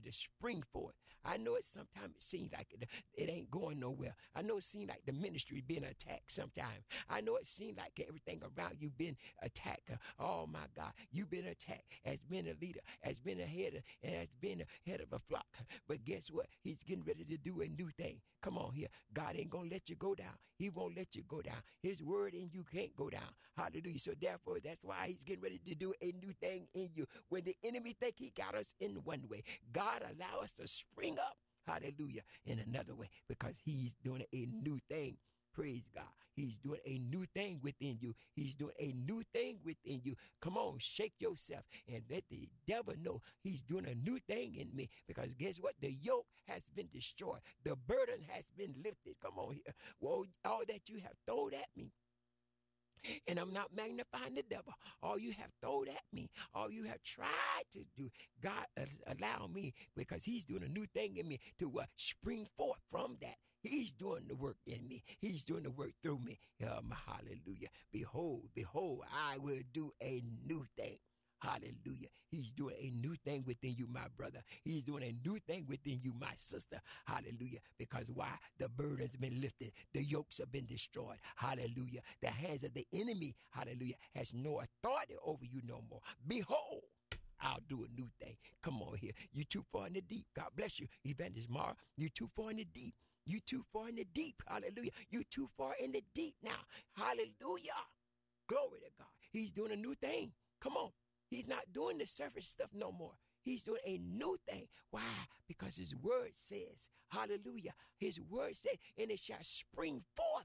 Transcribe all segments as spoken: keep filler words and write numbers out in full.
to spring forth. I know it sometimes it seems like it, it ain't going nowhere. I know it seems like the ministry being attacked sometimes. I know it seems like everything around you been attacked. Oh my God, you been attacked as being a leader, as being a head of, and as being a head of a flock. But guess what? He's getting ready to do a new thing. Come on here. God ain't gonna let you go down. He won't let you go down. His word in you can't go down. Hallelujah. So therefore, that's why he's getting ready to do a new thing in you. When the enemy think he got us in one way, God allow us to spring up, hallelujah, in another way, because he's doing a new thing. Praise God. He's doing a new thing within you. He's doing a new thing within you. Come on, shake yourself and let the devil know he's doing a new thing in me. Because guess what? The yoke has been destroyed. The burden has been lifted. Come on here. Well, all that you have thrown at me, and I'm not magnifying the devil. All you have thrown at me, all you have tried to do, God allow me, because he's doing a new thing in me, to uh, spring forth from that. He's doing the work in me. He's doing the work through me. Um, hallelujah. Behold, behold, I will do a new thing. Hallelujah. He's doing a new thing within you, my brother. He's doing a new thing within you, my sister. Hallelujah. Because why? The burden's been lifted. The yokes have been destroyed. Hallelujah. The hands of the enemy, hallelujah, has no authority over you no more. Behold, I'll do a new thing. Come on here. You too far in the deep. God bless you, Evangelist Mara. You too far in the deep. You too far in the deep. Hallelujah. You too far in the deep now. Hallelujah. Glory to God. He's doing a new thing. Come on. He's not doing the surface stuff no more. He's doing a new thing. Why? Because his word says, hallelujah, his word says, and it shall spring forth.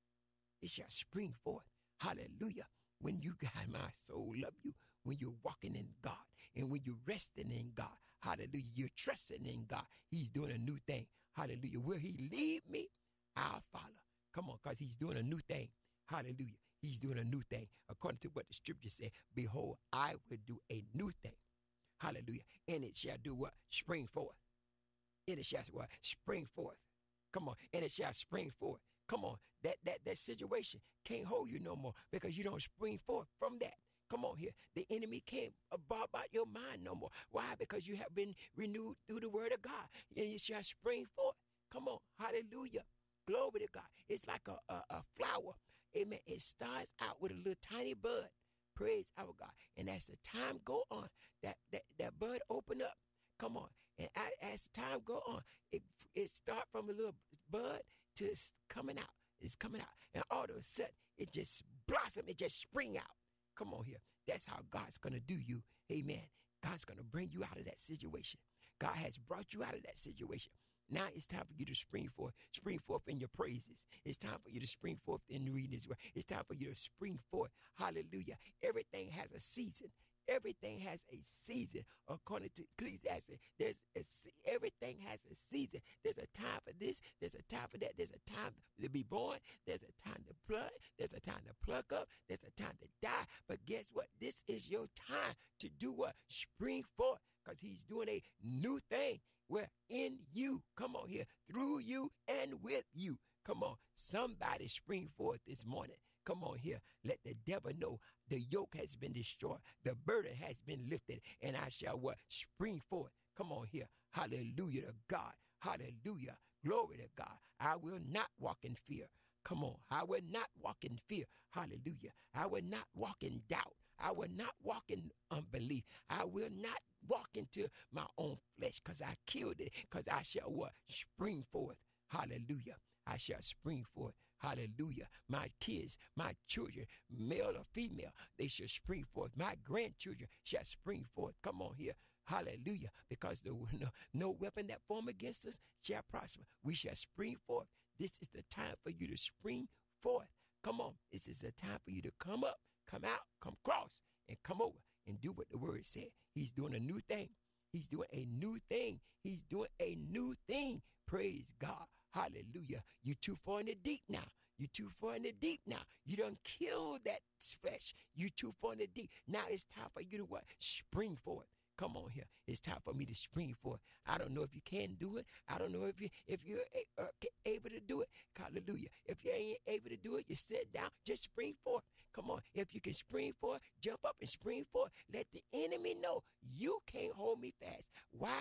It shall spring forth. Hallelujah. When you, God, my soul love you, when you're walking in God and when you're resting in God, hallelujah, you're trusting in God. He's doing a new thing. Hallelujah. Where he lead me, I'll follow. Come on, because he's doing a new thing. Hallelujah. He's doing a new thing. According to what the scripture said, behold, I will do a new thing. Hallelujah. And it shall do what? Spring forth. And it shall what? Spring forth. Come on. And it shall spring forth. Come on. That that that situation can't hold you no more because you don't spring forth from that. Come on here. The enemy can't bob out your mind no more. Why? Because you have been renewed through the word of God. And it shall spring forth. Come on. Hallelujah. Glory to God. It's like a, a, a flower. Amen. It starts out with a little tiny bud. Praise our God. And as the time go on, that, that, that bud open up. Come on. And as the time go on, it, it start from a little bud to it's coming out. It's coming out. And all of a sudden, it just blossom. It just spring out. Come on here. That's how God's going to do you. Amen. God's going to bring you out of that situation. God has brought you out of that situation. Now it's time for you to spring forth, spring forth in your praises. It's time for you to spring forth in reading His word. It's time for you to spring forth. Hallelujah. Everything has a season. Everything has a season. According to Ecclesiastes, there's a, everything has a season. There's a time for this. There's a time for that. There's a time to be born. There's a time to pluck. There's a time to pluck up. There's a time to die. But guess what? This is your time to do what? Spring forth, because He's doing a new thing. Where in you, come on here, through you and with you. Come on, somebody spring forth this morning. Come on here, let the devil know the yoke has been destroyed. The burden has been lifted, and I shall what? Spring forth. Come on here, hallelujah to God, hallelujah, glory to God. I will not walk in fear. Come on, I will not walk in fear, hallelujah. I will not walk in doubt. I will not walk in unbelief. I will not walk into my own flesh, because I killed it, because I shall what? Spring forth. Hallelujah. I shall spring forth. Hallelujah. My kids, my children, male or female, they shall spring forth. My grandchildren shall spring forth. Come on here. Hallelujah. Because the, no, no weapon that form against us shall prosper. We shall spring forth. This is the time for you to spring forth. Come on. This is the time for you to come up, come out, come cross, and come over and do what the word said. He's doing a new thing. He's doing a new thing. He's doing a new thing. Praise God. Hallelujah. You too far in the deep now. You too far in the deep now. You done killed that flesh. You too far in the deep. Now it's time for you to what? Spring forth. Come on here. It's time for me to spring forth. I don't know if you can do it. I don't know if you if you're a, uh, able to do it. Hallelujah. If you ain't able to do it, you sit down. Just spring forth. Come on. If you can spring forth, jump up and spring forth. Let the enemy know you can't hold me fast. Why? Because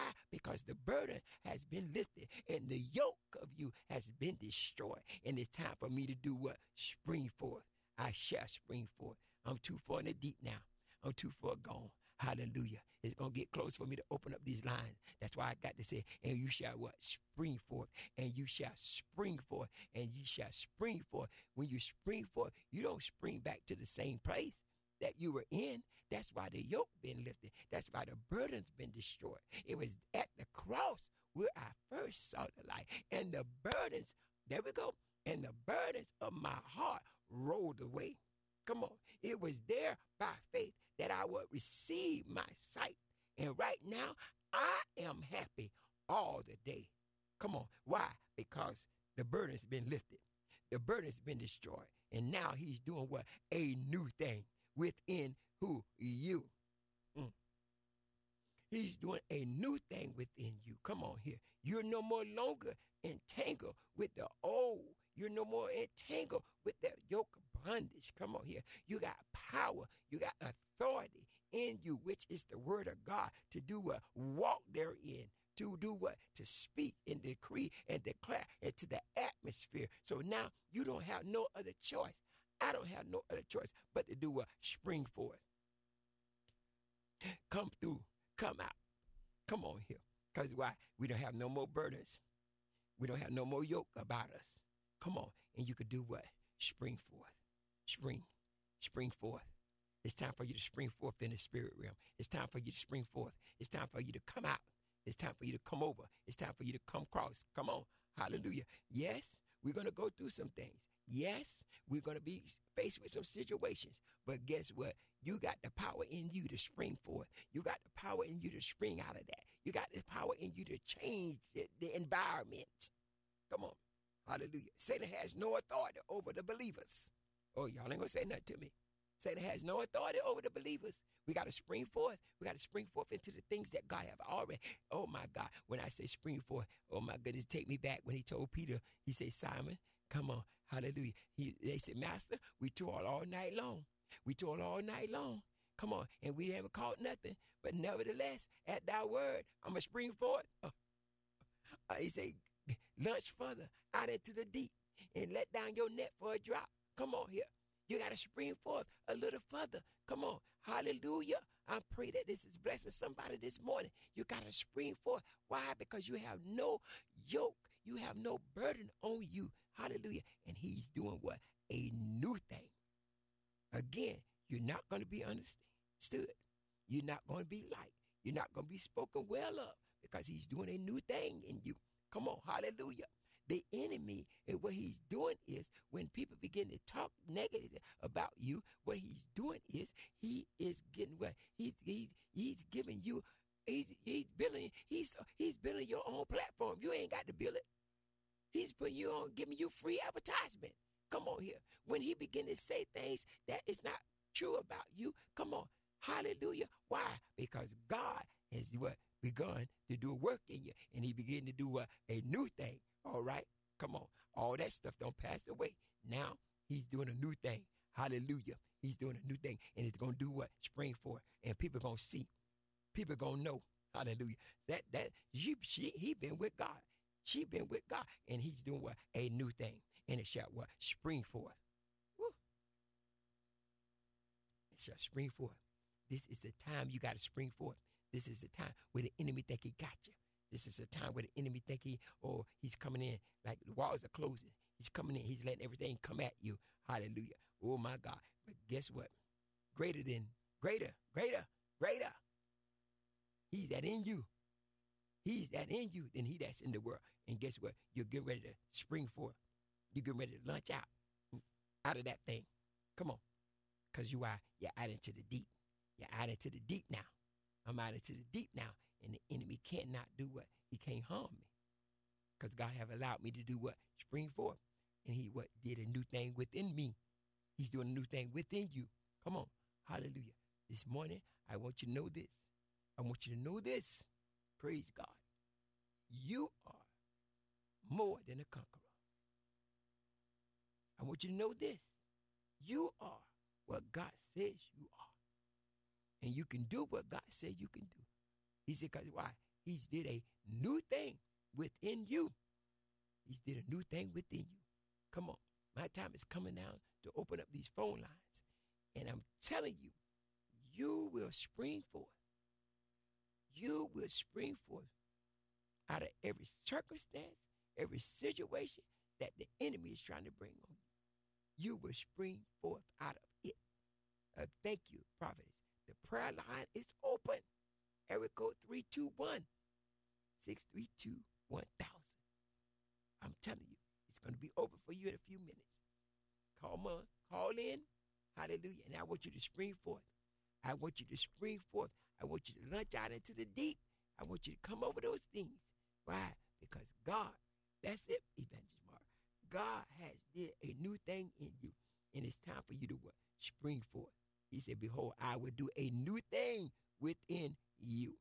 because the burden has been lifted and the yoke of you has been destroyed. And it's time for me to do what? Spring forth. I shall spring forth. I'm too far in the deep now. I'm too far gone. Hallelujah. It's going to get close for me to open up these lines. That's why I got to say, and you shall what? Spring forth. And you shall spring forth. And you shall spring forth. When you spring forth, you don't spring back to the same place that you were in. That's why the yoke been lifted. That's why the burden's been destroyed. It was at the cross where I first saw the light. And the burdens, there we go. And the burdens of my heart rolled away. Come on. It was there by faith that I would receive my sight. And right now, I am happy all the day. Come on. Why? Because the burden's been lifted. The burden's been destroyed. And now he's doing what? A new thing within who? You. Mm. He's doing a new thing within you. Come on here. You're no more longer entangled with the old. You're no more entangled with that yoke of bondage. Come on here. You got power. You got authority in you, which is the word of God, to do what? Walk therein. To do what? To speak and decree and declare into the atmosphere. So now you don't have no other choice. I don't have no other choice but to do what? Spring forth. Come through. Come out. Come on here. Because why? We don't have no more burdens. We don't have no more yoke about us. Come on. And you could do what? Spring forth. Spring. Spring forth. It's time for you to spring forth in the spirit realm. It's time for you to spring forth. It's time for you to come out. It's time for you to come over. It's time for you to come across. Come on. Hallelujah. Yes, we're going to go through some things. Yes, we're going to be faced with some situations. But guess what? You got the power in you to spring forth. You got the power in you to spring out of that. You got the power in you to change the, the environment. Come on. Hallelujah. Satan has no authority over the believers. Oh, y'all ain't going to say nothing to me. Satan has no authority over the believers. We got to spring forth. We got to spring forth into the things that God have already. Oh, my God. When I say spring forth, oh, my goodness, take me back when he told Peter, he said, Simon, come on. Hallelujah. He, they said, Master, we toiled all night long. We toiled all night long. Come on. And we haven't caught nothing. But nevertheless, at thy word, I'm going to spring forth. Uh, uh, he said, launch further out into the deep and let down your net for a drop. Come on here. You got to spring forth a little further. Come on. Hallelujah. I pray that this is blessing somebody this morning. You got to spring forth. Why? Because you have no yoke. You have no burden on you. Hallelujah. And he's doing what? A new thing. Again, you're not going to be understood. You're not going to be liked. You're not going to be spoken well of because he's doing a new thing in you. Come on. Hallelujah. The enemy, and what he's doing is when people begin to talk negative about you, what he's doing is he is getting what he's he's he's giving you, he's he's building he's he's building your own platform. You ain't got to build it. He's putting you on, giving you free advertisement. Come on here. When he begin to say things that is not true about you, come on. Hallelujah. Why? Because God has what begun to do a work in you, and he began to do what? A new thing. All right, come on. All that stuff don't pass away. Now he's doing a new thing. Hallelujah. He's doing a new thing, and it's going to do what? Spring forth, and people going to see. People going to know. Hallelujah. That that she, she he been with God. She been with God, and he's doing what? A new thing, and it shall what? Spring forth. Woo. It shall spring forth. This is the time you got to spring forth. This is the time where the enemy think he got you. This is a time where the enemy think he, oh, he's coming in like the walls are closing. He's coming in. He's letting everything come at you. Hallelujah. Oh, my God. But guess what? Greater than, greater, greater, greater. He's that in you. He's that in you than he that's in the world. And guess what? You're getting ready to spring forth. You're getting ready to launch out, out of that thing. Come on. Because you are, you're out into the deep. You're out into the deep now. I'm out into the deep now. And the enemy cannot do what? He can't harm me. Because God have allowed me to do what? Spring forth. And he what? Did a new thing within me. He's doing a new thing within you. Come on. Hallelujah. This morning, I want you to know this. I want you to know this. Praise God. You are more than a conqueror. I want you to know this. You are what God says you are. And you can do what God said you can do. He said, because why? He's did a new thing within you. He's did a new thing within you. Come on. My time is coming now to open up these phone lines. And I'm telling you, you will spring forth. You will spring forth out of every circumstance, every situation that the enemy is trying to bring on you. You will spring forth out of it. Uh, thank you, prophetess. The prayer line is open. Area code three two one, six three two, one thousand. I'm telling you, it's going to be open for you in a few minutes. Call on, call in. Hallelujah. And I want you to spring forth. I want you to spring forth. I want you to launch out into the deep. I want you to come over those things. Why? Because God, that's it, Evangelist Mark. God has did a new thing in you. And it's time for you to what? Spring forth. He said, behold, I will do a new thing within you.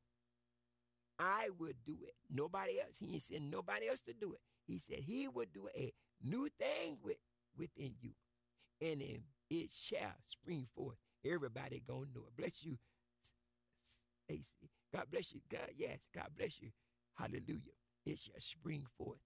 I would do it. Nobody else. He said nobody else to do it. He said he would do a new thing with, within you. And then it shall spring forth. Everybody gonna know it. Bless you, Stacy. God bless you. God, yes, God bless you. Hallelujah. It shall spring forth.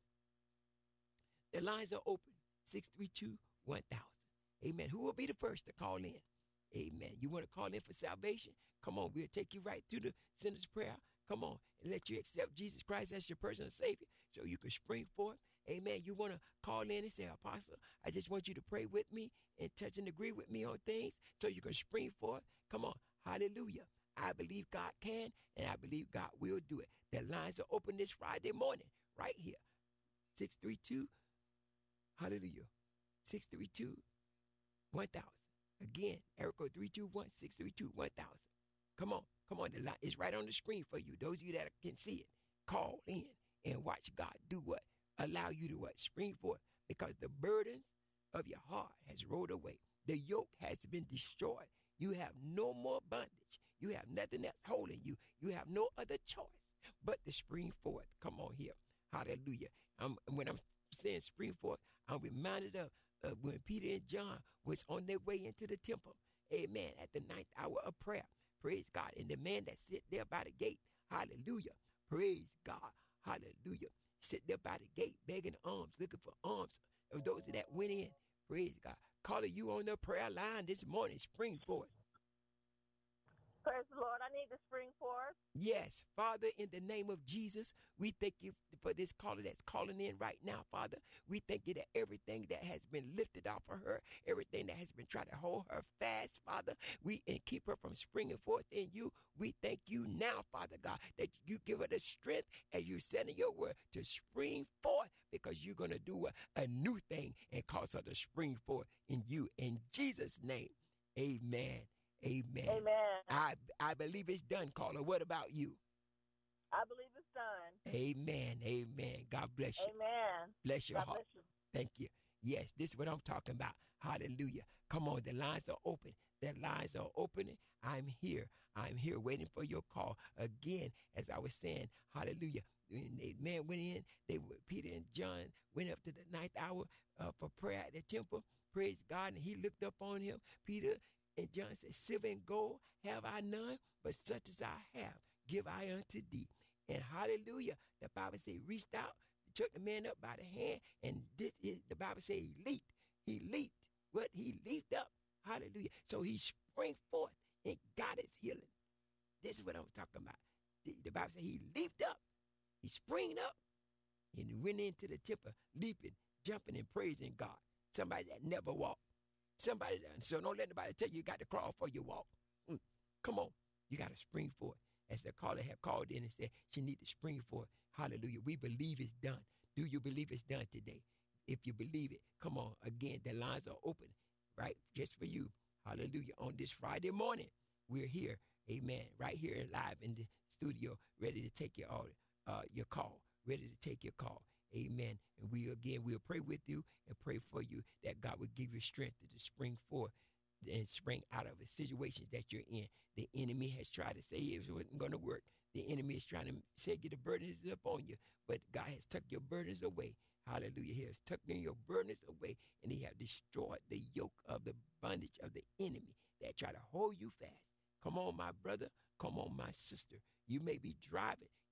The lines are open. six three two, one thousand. Amen. Who will be the first to call in? Amen. You want to call in for salvation? Come on. We'll take you right through the sinner's prayer. Come on. And let you accept Jesus Christ as your personal Savior so you can spring forth. Amen. You want to call in and say, Apostle, I just want you to pray with me and touch and agree with me on things so you can spring forth. Come on. Hallelujah. I believe God can, and I believe God will do it. The lines are open this Friday morning right here. six three two, hallelujah, six three two, one thousand. Again, Erica three two one, six three two, one thousand. Come on, come on. The line is right on the screen for you. Those of you that can see it, call in and watch God do what? Allow you to what? Spring forth, because the burdens of your heart has rolled away. The yoke has been destroyed. You have no more bondage. You have nothing else holding you. You have no other choice but to spring forth. Come on here. Hallelujah. I'm, when I'm saying spring forth, I'm reminded of uh, when Peter and John was on their way into the temple. Amen. At the ninth hour of prayer. Praise God. And the man that sit there by the gate. Hallelujah. Praise God. Hallelujah. Sit there by the gate begging alms, looking for alms of those that went in. Praise God. Calling you on the prayer line this morning. Spring forth. Praise the Lord. I need to spring forth. Yes, Father, in the name of Jesus, we thank you for this caller that's calling in right now, Father. We thank you that everything that has been lifted off of her, everything that has been trying to hold her fast, Father, we and keep her from springing forth in you. We thank you now, Father God, that you give her the strength as you said in your word to spring forth, because you're going to do a, a new thing and cause her to spring forth in you. In Jesus' name, amen. Amen. Amen. I I believe it's done, caller. What about you? I believe it's done. Amen. Amen. God bless you. Amen. Bless your God heart. bless you. Thank you. Yes, this is what I'm talking about. Hallelujah. Come on, the lines are open. The lines are opening. I'm here. I'm here waiting for your call. Again, as I was saying, hallelujah. When the man went in, they were, Peter and John went up to the ninth hour uh, for prayer at the temple. Praise God. And he looked up on him. Peter and John said, silver and gold have I none, but such as I have, give I unto thee. And hallelujah, the Bible says he reached out, took the man up by the hand, and this is, the Bible says he leaped. He leaped. What? He leaped up. Hallelujah. So he sprang forth and got his healing. This is what I'm talking about. The, the Bible says he leaped up. He sprang up and he went into the temple, leaping, jumping, and praising God. Somebody that never walked. Somebody done. So don't let nobody tell you you got to crawl for your walk. Mm. Come on. You got to spring forth. As the caller had called in and said she need to spring forth. Hallelujah. We believe it's done. Do you believe it's done today? If you believe it, come on. Again, the lines are open, right? Just for you. Hallelujah. On this Friday morning, we're here. Amen. Right here live in the studio, ready to take your order, uh, your call, ready to take your call. Amen. And we, again, we'll pray with you and pray for you that God will give you strength to spring forth and spring out of the situations that you're in. The enemy has tried to say it wasn't going to work. The enemy is trying to say, get the burdens upon you. But God has took your burdens away. Hallelujah. He has taken your burdens away, and he has destroyed the yoke of the bondage of the enemy that try to hold you fast. Come on, my brother. Come on, my sister. You may be driving.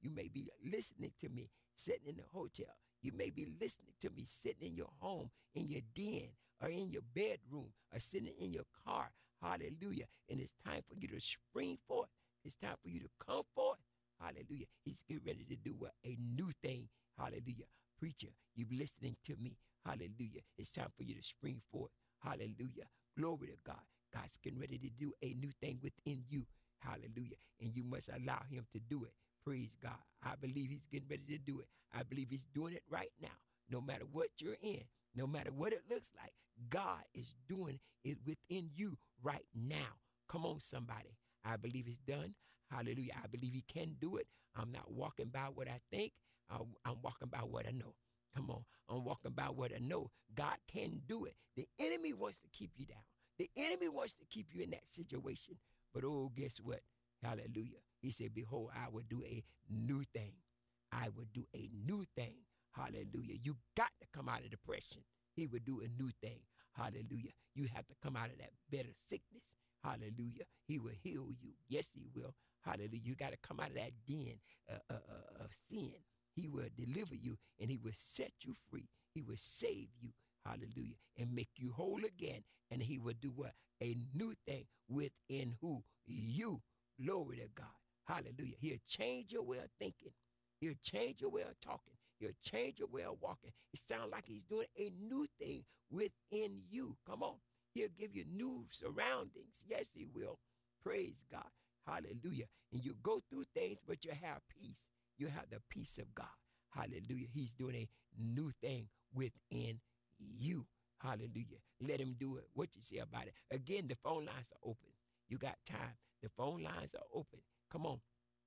You may be listening to me sitting in the hotel. You may be listening to me sitting in your home, in your den, or in your bedroom, or sitting in your car. Hallelujah. And it's time for you to spring forth. It's time for you to come forth. Hallelujah. He's getting ready to do what? A new thing. Hallelujah. Preacher, you listening to me. Hallelujah. It's time for you to spring forth. Hallelujah. Glory to God. God's getting ready to do a new thing within you. Hallelujah. And you must allow him to do it. Praise God. I believe he's getting ready to do it. I believe he's doing it right now. No matter what you're in, no matter what it looks like, God is doing it within you right now. Come on, somebody. I believe it's done. Hallelujah. I believe he can do it. I'm not walking by what I think. I'm, I'm walking by what I know. Come on. I'm walking by what I know. God can do it. The enemy wants to keep you down. The enemy wants to keep you in that situation. But oh, guess what? Hallelujah. He said, behold, I will do a new thing. I will do a new thing. Hallelujah. You got to come out of depression. He will do a new thing. Hallelujah. You have to come out of that better sickness. Hallelujah. He will heal you. Yes, he will. Hallelujah. You got to come out of that den uh, uh, uh, of sin. He will deliver you and he will set you free. He will save you. Hallelujah. And make you whole again. And he will do what? A new thing within who? You. Glory to God. Hallelujah. He'll change your way of thinking. He'll change your way of talking. He'll change your way of walking. It sounds like he's doing a new thing within you. Come on. He'll give you new surroundings. Yes, he will. Praise God. Hallelujah. And you go through things, but you have peace. You have the peace of God. Hallelujah. He's doing a new thing within you. Hallelujah. Let him do it. What you say about it? Again, the phone lines are open. You got time. The phone lines are open. Come on.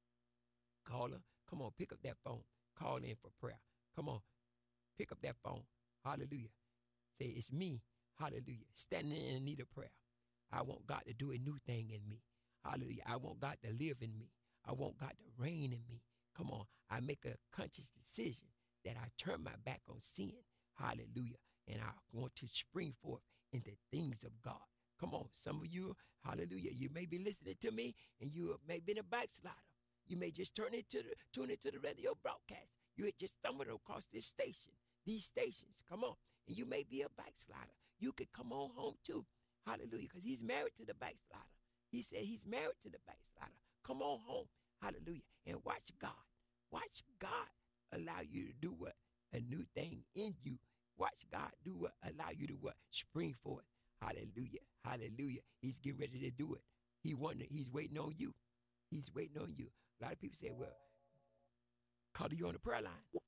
Caller, come on. Pick up that phone. Call in for prayer. Come on. Pick up that phone. Hallelujah. Say, it's me. Hallelujah. Standing in need of prayer. I want God to do a new thing in me. Hallelujah. I want God to live in me. I want God to reign in me. Come on. I make a conscious decision that I turn my back on sin. Hallelujah. And I want to spring forth in the things of God. Come on. Some of you, hallelujah, you may be listening to me and you may be a backslider. You may just turn into the, tune into the radio broadcast. You had just stumbled across this station, these stations. Come on. And you may be a backslider. You could come on home too. Hallelujah. Because he's married to the backslider. He said he's married to the backslider. Come on home. Hallelujah. And watch God. Watch God allow you to do what? A new thing in you. Watch God do what? Allow you to what? Spring forth. Hallelujah. Hallelujah. He's getting ready to do it. He wonder, he's waiting on you. He's waiting on you. A lot of people say, well, call you on the prayer line.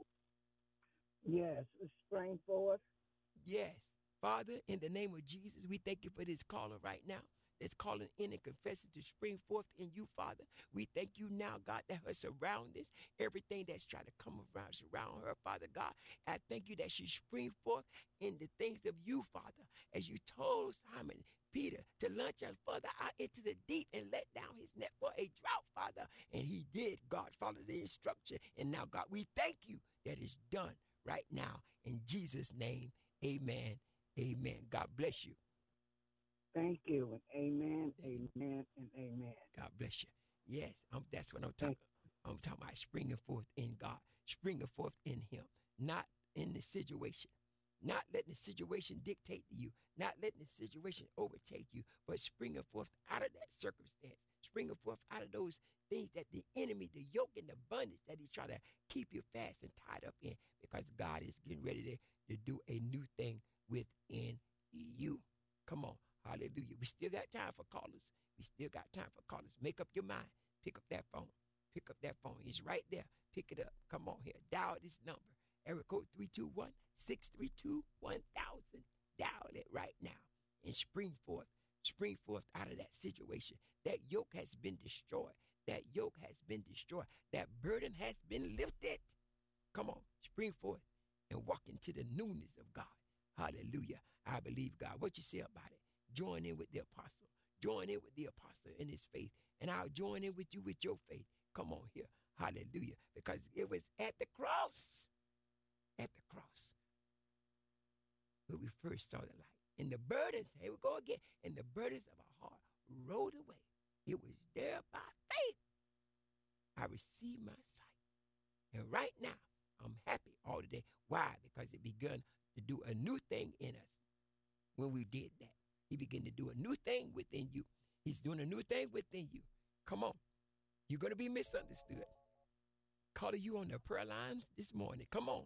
Yes. Spring forth. Yes. Father, in the name of Jesus, we thank you for this caller right now that's calling in and confessing to spring forth in you, Father. We thank you now, God, that her surroundings, everything that's trying to come around, surround her, Father God, I thank you that she spring forth in the things of you, Father, as you told Simon Peter to launch out further out into the deep and let down his net for a drought, Father. And he did, God, follow the instruction. And now, God, we thank you that it's done right now. In Jesus' name, amen. Amen. God bless you. Thank you. And amen, amen, and amen. God bless you. Yes, um, that's what I'm talking about. I'm talking about springing forth in God, springing forth in him, not in the situation, not letting the situation dictate to you, not letting the situation overtake you, but springing forth out of that circumstance, springing forth out of those things that the enemy, the yoke and the bondage that he's trying to keep you fast and tied up in, because God is getting ready to, to do a new thing within you. Come on. Hallelujah. We still got time for callers. We still got time for callers. Make up your mind. Pick up that phone. Pick up that phone. It's right there. Pick it up. Come on here. Dial this number. Area code three two one, six three two, one thousand. Dial it right now and spring forth. Spring forth out of that situation. That yoke has been destroyed. That yoke has been destroyed. That burden has been lifted. Come on. Spring forth and walk into the newness of God. Hallelujah. I believe God. What you say about it? Join in with the apostle. Join in with the apostle in his faith. And I'll join in with you with your faith. Come on here. Hallelujah. Because it was at the cross. At the cross. Where we first saw the light. And the burdens, here we go again. And the burdens of our heart rolled away. It was there by faith. I received my sight. And right now, I'm happy all day. Why? Because it begun to do a new thing in us when we did that. He began to do a new thing within you. He's doing a new thing within you. Come on. You're going to be misunderstood. Calling you on the prayer lines this morning. Come on.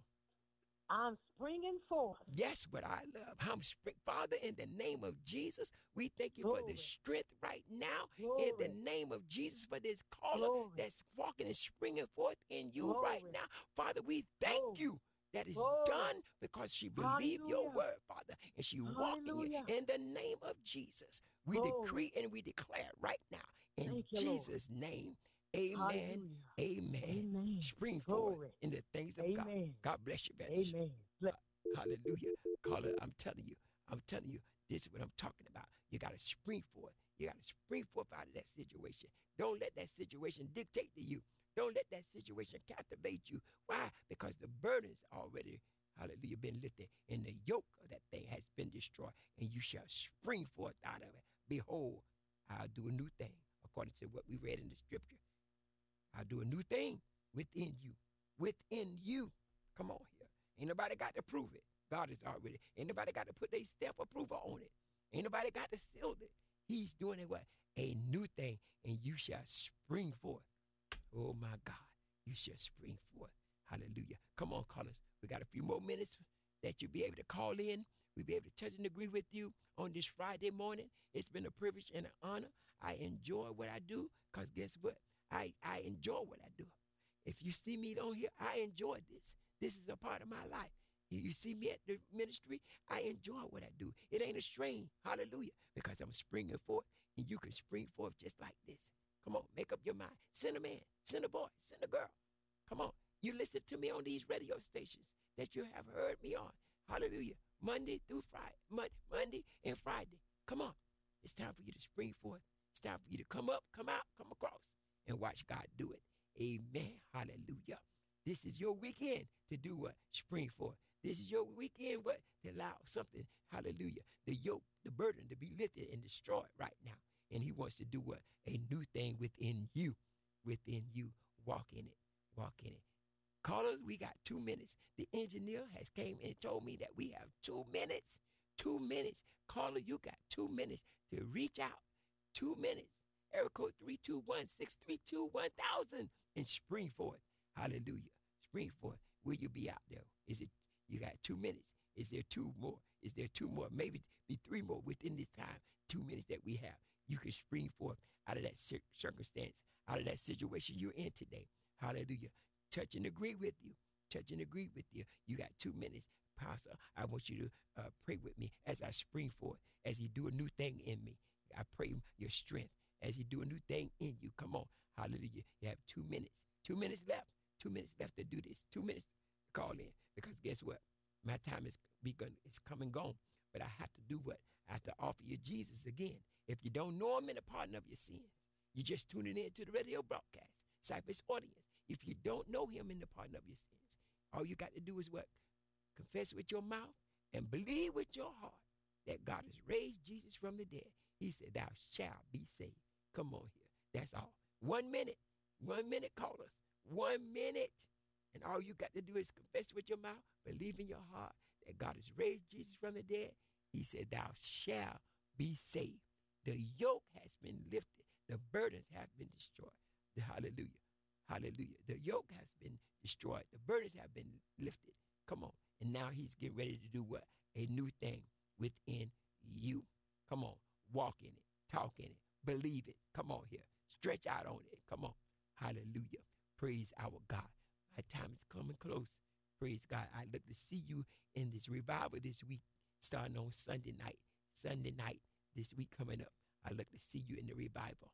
I'm springing forth. Yes, what I love. I'm spring. Father, in the name of Jesus, we thank you Glory. for the strength right now. Glory. In the name of Jesus, for this caller Glory. that's walking and springing forth in you Glory. right now. Father, we thank Glory. you that it's Glory. done because she believed your Hallelujah. word, Father, and she walking you. Hallelujah. In the name of Jesus, we Glory. decree and we declare right now, in Thank you, Lord. Jesus' name, amen, Hallelujah. amen. Amen. Spring Glory. forward in the things of God. Amen. God bless you, Baptist. Amen. Bless- Hallelujah. Caller, I'm telling you, I'm telling you, this is what I'm talking about. You got to spring forth. You got to spring forth out of that situation. Don't let that situation dictate to you. Don't let that situation captivate you. Why? Because the burden's already, hallelujah, been lifted, and the yoke of that thing has been destroyed, and you shall spring forth out of it. Behold, I'll do a new thing, according to what we read in the scripture. I'll do a new thing within you. Within you. Come on here. Ain't nobody got to prove it. God is already. Ain't nobody got to put their stamp approval on it. Ain't nobody got to seal it. He's doing it what? A new thing, and you shall spring forth. Oh, my God. You shall spring forth. Hallelujah. Come on, callers. We got a few more minutes that you'll be able to call in. We'll be able to touch and agree with you on this Friday morning. It's been a privilege and an honor. I enjoy what I do because guess what? I, I enjoy what I do. If you see me on here, I enjoy this. This is a part of my life. You see me at the ministry, I enjoy what I do. It ain't a strain, hallelujah, because I'm springing forth, and you can spring forth just like this. Come on, make up your mind. Send a man, send a boy, send a girl. Come on, you listen to me on these radio stations that you have heard me on. Hallelujah, Monday through Friday, Mon- Monday and Friday. Come on, it's time for you to spring forth. It's time for you to come up, come out, come across, and watch God do it. Amen, hallelujah. This is your weekend to do what? Spring forth. This is your weekend, what? To allow something, hallelujah, the yoke, the burden to be lifted and destroyed right now. And he wants to do what? A new thing within you, within you. Walk in it, walk in it. Callers, we got two minutes. The engineer has came and told me that we have two minutes, two minutes. Caller, you got two minutes to reach out, two minutes. Area code three two one, six three two, one thousand and spring forth. Hallelujah. Spring forth. Will you be out there? Is it, you got two minutes? Is there two more? Is there two more? Maybe be three more within this time, two minutes that we have. You can spring forth out of that cir- circumstance, out of that situation you're in today. Hallelujah. Touch and agree with you. Touch and agree with you. You got two minutes. Pastor, I want you to uh, pray with me as I spring forth, as he do a new thing in me. I pray your strength as he do a new thing in you. Come on. Hallelujah. You have two minutes. Two minutes left. Two minutes left to do this. Two minutes to call in. Because guess what? My time is begun. It's come and gone. But I have to do what? I have to offer you Jesus again. If you don't know him in the pardon of your sins, you're just tuning in to the radio broadcast, Cypress audience. If you don't know him in the pardon of your sins, all you got to do is what? Confess with your mouth and believe with your heart that God has raised Jesus from the dead. He said, thou shalt be saved. Come on here. That's all. One minute. One minute, callers. One minute. And all you got to do is confess with your mouth, believe in your heart that God has raised Jesus from the dead. He said, thou shalt be saved. The yoke has been lifted. The burdens have been destroyed. The hallelujah. Hallelujah. The yoke has been destroyed. The burdens have been lifted. Come on. And now he's getting ready to do what? A new thing within you. Come on. Walk in it. Talk in it. Believe it. Come on here. Stretch out on it. Come on. Hallelujah. Praise our God. My time is coming close. Praise God. I look to see you in this revival this week, starting on Sunday night. Sunday night this week coming up. I look to see you in the revival.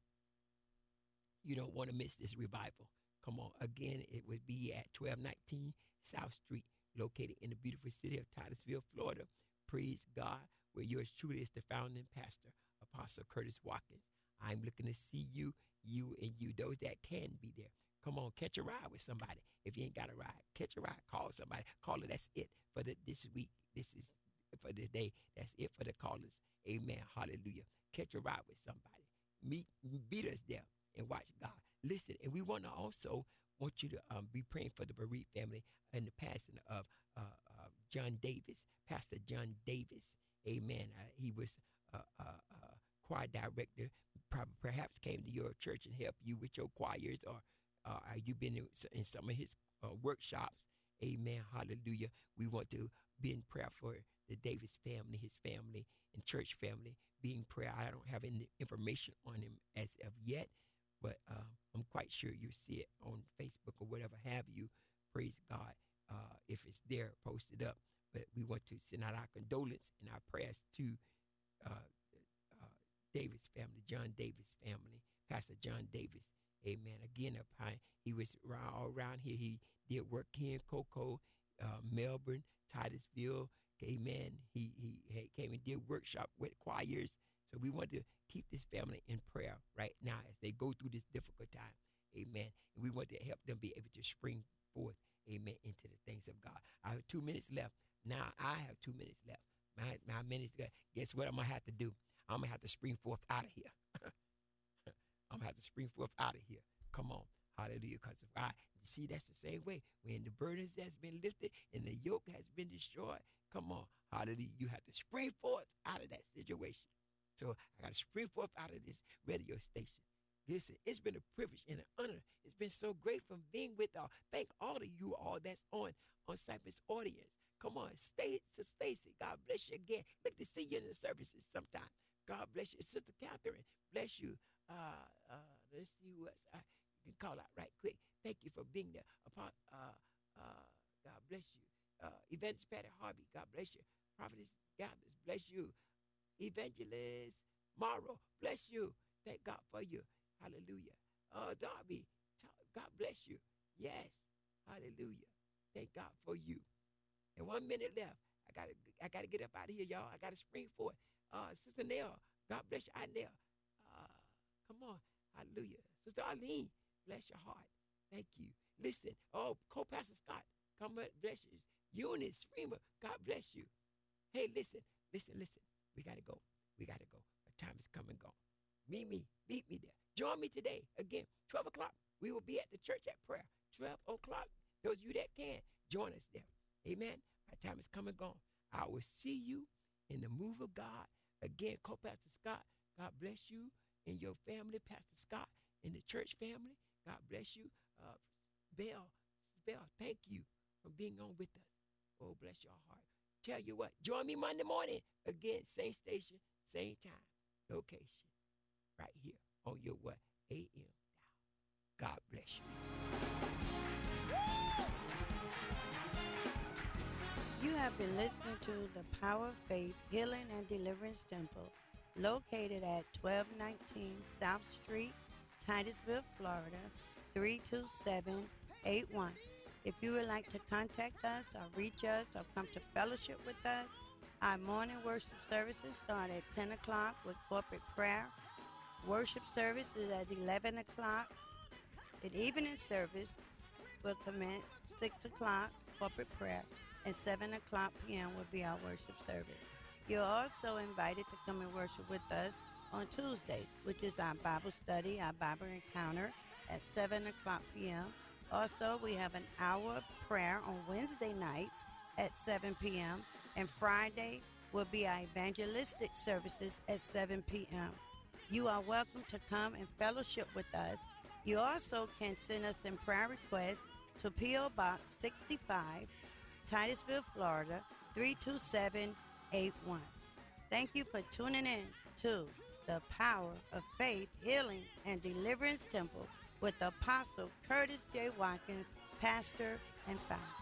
You don't want to miss this revival. Come on. Again, it would be at twelve nineteen South Street, located in the beautiful city of Titusville, Florida. Praise God, where yours truly is the founding pastor, Apostle Curtis Watkins. I'm looking to see you, you and you, those that can be there. Come on, catch a ride with somebody. If you ain't got a ride, catch a ride. Call somebody. Call it. That's it for the, this week. This is for the day. That's it for the callers. Amen. Hallelujah. Catch a ride with somebody. Meet, beat us there and watch God. Listen, and we want to also want you to um, be praying for the bereaved family and the passing of uh, uh, John Davis, Pastor John Davis. Amen. Uh, he was a uh, uh, uh, choir director. Probably, perhaps came to your church and helped you with your choirs, or uh, you've been in, in some of his uh, workshops. Amen. Hallelujah. We want to be in prayer for the Davis family, his family, and church family. Be in prayer. I don't have any information on him as of yet, but uh, I'm quite sure you see it on Facebook or whatever have you. Praise God. Uh, if it's there, post it up. But we want to send out our condolence and our prayers to uh, uh, Davis family, John Davis family, Pastor John Davis. Amen. Again, up high, he was around, all around here. He did work here in Cocoa, uh, Melbourne, Titusville. Amen. He he he came and did workshop with choirs. So we want to keep this family in prayer right now as they go through this difficult time. Amen. And we want to help them be able to spring forth, amen, into the things of God. I have two minutes left. Now I have two minutes left. My my minutes left. Guess what I'm gonna have to do? I'm gonna have to spring forth out of here. I'm gonna have to spring forth out of here. Come on. Hallelujah. Because if I see, that's the same way. When the burdens has been lifted and the yoke has been destroyed, come on. Hallelujah. You have to spring forth out of that situation. So I got to spring forth out of this radio station. Listen, it's been a privilege and an honor. It's been so great from being with all. Thank all of you all that's on on Cypress audience. Come on, stay, Sister Stacy. God bless you again. Look to see you in the services sometime. God bless you, Sister Catherine. Bless you. Uh, uh, let's see who else I you can call out right quick. Thank you for being there. Upon, uh, uh, God bless you. Uh, Evangelist Patty Harvey. God bless you. Prophetess Gathers. Bless you. Evangelist Morrow. Bless you. Thank God for you. Hallelujah. Uh, Darby. God bless you. Yes. Hallelujah. Thank God for you. And one minute left. I gotta, I gotta get up out of here, y'all. I gotta spring forward. Uh, Sister Nell, God bless you, Nell. Uh, come on, hallelujah. Sister Arlene, bless your heart. Thank you. Listen, oh, Co-Pastor Scott, come on, bless you. Eunice, Freeman, God bless you. Hey, listen, listen, listen. We gotta go. We gotta go. The time is come and go. Meet me, meet me there. Join me today again, twelve o'clock. We will be at the church at prayer. twelve o'clock. Those of you that can, join us there. Amen. My time is come and gone. I will see you in the move of God. Again, Co-Pastor Scott, God bless you and your family. Pastor Scott and the church family, God bless you. Uh, Bell, Bell, thank you for being on with us. Oh, bless your heart. Tell you what, join me Monday morning. Again, same station, same time, location, right here on your what? A M dial. God bless you. You have been listening to the Power of Faith Healing and Deliverance Temple, located at twelve nineteen South Street, Titusville, Florida, three two seven eight one. If you would like to contact us or reach us or come to fellowship with us, our morning worship services start at ten o'clock with corporate prayer. Worship service is at eleven o'clock. The evening service will commence six o'clock, corporate prayer, and seven o'clock p.m. will be our worship service. You're also invited to come and worship with us on Tuesdays, which is our Bible study, our Bible encounter at seven o'clock p.m. Also, we have an hour of prayer on Wednesday nights at seven p.m. and Friday will be our evangelistic services at seven p.m. You are welcome to come and fellowship with us. You also can send us in prayer requests to P O. Box sixty-five, Titusville, Florida, three two seven eight one. Thank you for tuning in to the Power of Faith, Healing, and Deliverance Temple with Apostle Curtis J. Watkins, pastor and founder.